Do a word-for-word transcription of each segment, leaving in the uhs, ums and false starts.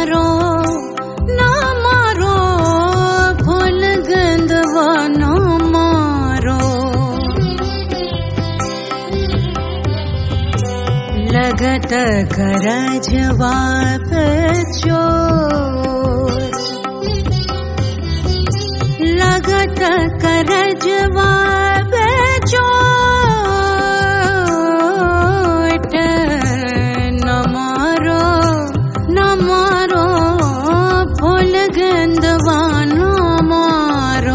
मारो न मारो फूल गेंदवा न मारो। लगत करजवा पे चोट, लगत करजवा पे चोट, न मारो न मारो फूल गेंदवा न मारो।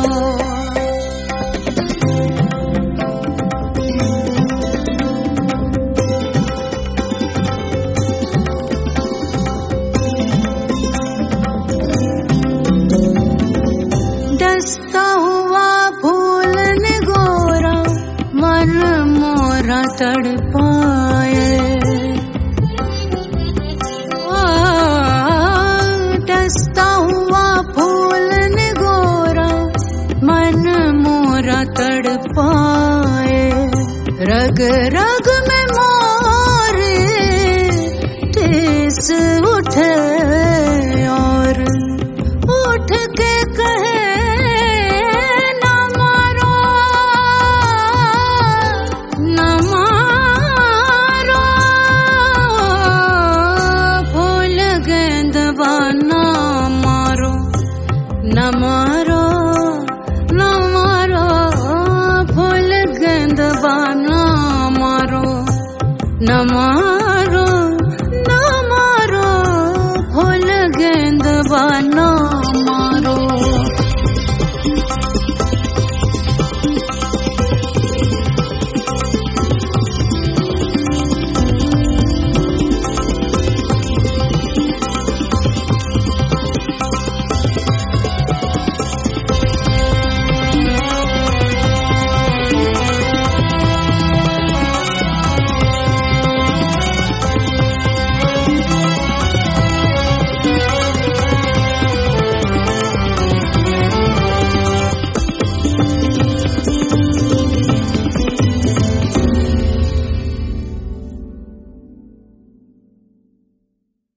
डसता हुआ फूल निगोरा मन मोरा तड़पाए। डसता हुआ फूल निगोरा मन मोरा तड़पाए। रग रग में मोरे ठेस उठे और उठ के कहे न मारो न मारो फूल गेंदवा न मारो न मारो न मारो फूल गेंदवा न मारो न मारो न मारो फूल गेंदवा न